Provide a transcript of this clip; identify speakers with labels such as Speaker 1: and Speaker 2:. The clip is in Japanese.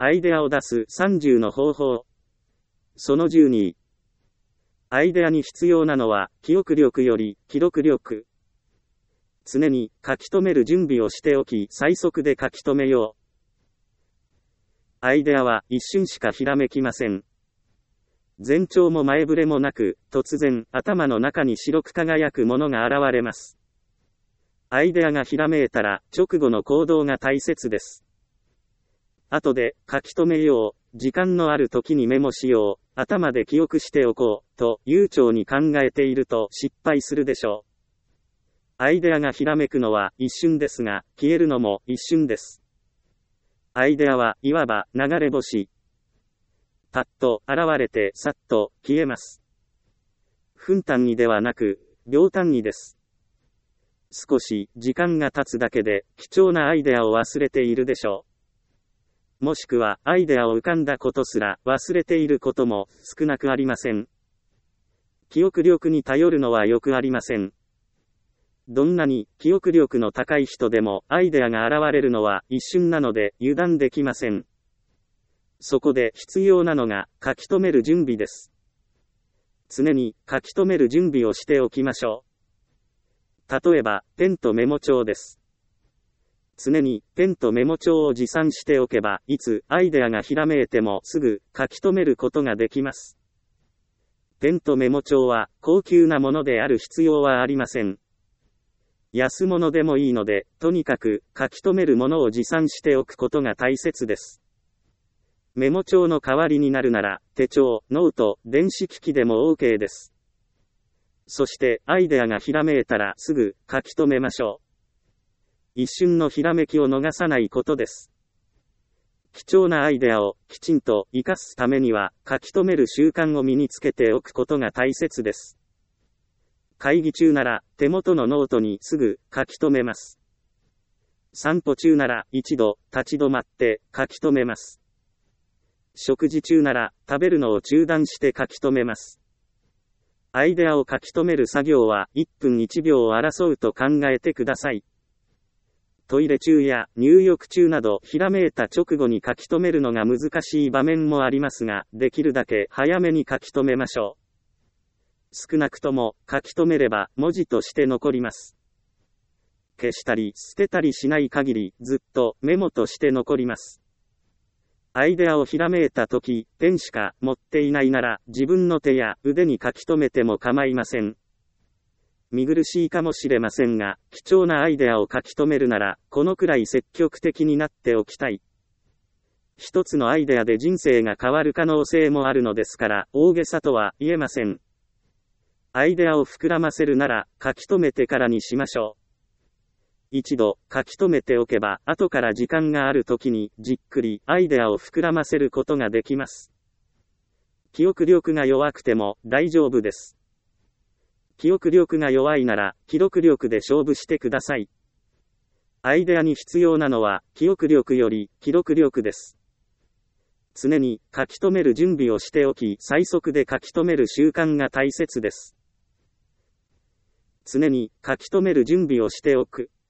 Speaker 1: アイデアを出す30の方法。その12。アイデアに必要なのは、記憶力より、記録力。常に、書き留める準備をしておき、最速で書き留めよう。アイデアは、一瞬しかひらめきません。前兆も前触れもなく、突然、頭の中に白く輝くものが現れます。アイデアがひらめいたら、直後の行動が大切です。後で、書き留めよう、時間のある時にメモしよう、頭で記憶しておこう、と悠長に考えていると失敗するでしょう。アイデアがひらめくのは一瞬ですが、消えるのも一瞬です。アイデアはいわば流れ星。パッと現れてさっと消えます。分単位ではなく、秒単位です。少し時間が経つだけで貴重なアイデアを忘れているでしょう。もしくはアイデアを浮かんだことすら忘れていることも少なくありません。記憶力に頼るのはよくありません。どんなに記憶力の高い人でもアイデアが現れるのは一瞬なので油断できません。そこで必要なのが書き留める準備です。常に書き留める準備をしておきましょう。例えば、ペンとメモ帳です。常にペンとメモ帳を持参しておけば、いつアイデアがひらめいてもすぐ書き留めることができます。ペンとメモ帳は高級なものである必要はありません。安物でもいいので、とにかく書き留めるものを持参しておくことが大切です。メモ帳の代わりになるなら、手帳、ノート、電子機器でも OK です。そしてアイデアがひらめいたらすぐ書き留めましょう。一瞬のひらめきを逃さないことです。貴重なアイデアをきちんと活かすためには書き留める習慣を身につけておくことが大切です。会議中なら手元のノートにすぐ書き留めます。散歩中なら一度立ち止まって書き留めます。食事中なら食べるのを中断して書き留めます。アイデアを書き留める作業は1分1秒を争うと考えてください。トイレ中や入浴中などひらめいた直後に書き留めるのが難しい場面もありますが、できるだけ早めに書き留めましょう。少なくとも書き留めれば文字として残ります。消したり捨てたりしない限りずっとメモとして残ります。アイデアをひらめいたとき、ペンしか持っていないなら自分の手や腕に書き留めても構いません。見苦しいかもしれませんが、貴重なアイデアを書き留めるなら、このくらい積極的になっておきたい。一つのアイデアで人生が変わる可能性もあるのですから、大げさとは言えません。アイデアを膨らませるなら、書き留めてからにしましょう。一度書き留めておけば、後から時間があるときに、じっくりアイデアを膨らませることができます。記憶力が弱くても大丈夫です。記憶力が弱いなら、記録力で勝負してください。アイデアに必要なのは、記憶力より、記録力です。常に、書き留める準備をしておき、最速で書き留める習慣が大切です。常に、書き留める準備をしておく。